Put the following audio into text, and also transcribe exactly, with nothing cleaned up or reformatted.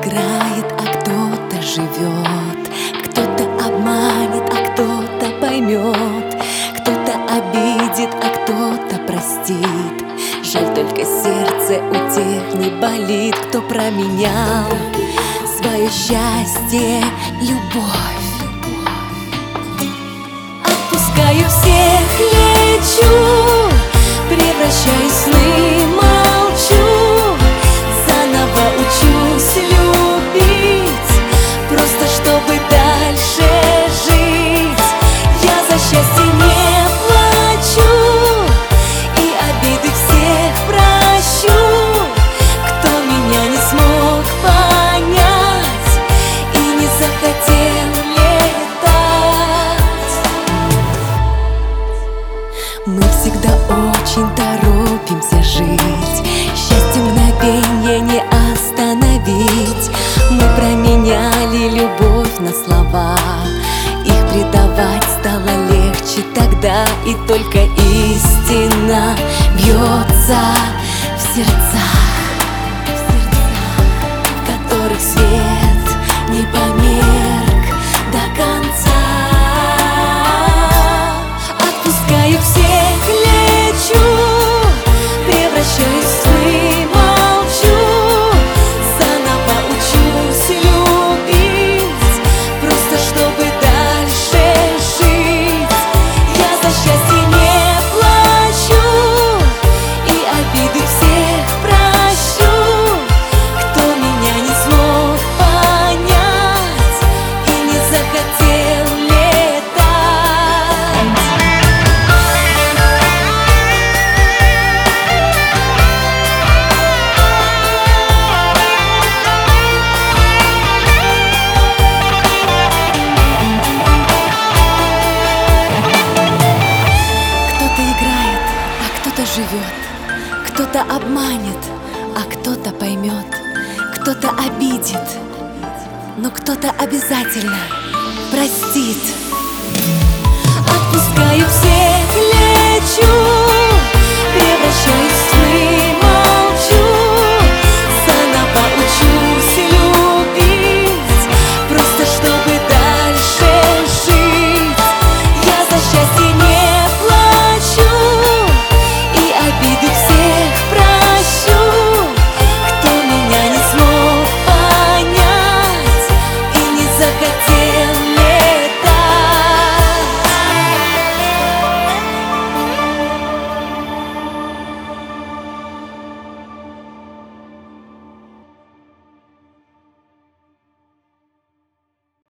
играет, а кто-то живет, кто-то обманет, а кто-то поймет, кто-то обидит, а кто-то простит. Жаль, только сердце у тех не болит, кто променял свое счастье, любовь. Отпускаю всех, лечу, превращаюсь в сны, молчу, заново учусь любить, просто чтобы дальше жить. Я за счастье не плачу и обиды всех прощу, кто меня не смог понять и не захотел летать. Мы всегда очень торопимся жить, счастье мгновенье не остановить. Мы променяли любовь на слова, их предавать стало легче тогда, и только истина бьется в сердцах, в которых свет не померк до конца. Отпускаю всех, лечу, превращаюсь в сны, молчу, заново учусь любить, просто чтобы дальше жить. Я за счастье не плачу и обиды всех прощу, кто меня не смог понять и не захотел летать. Кто-то играет, а кто-то живет, кто-то обманет, а кто-то поймет, кто-то обидит, но кто-то обязательно простит. Отпускаю всех, лечу,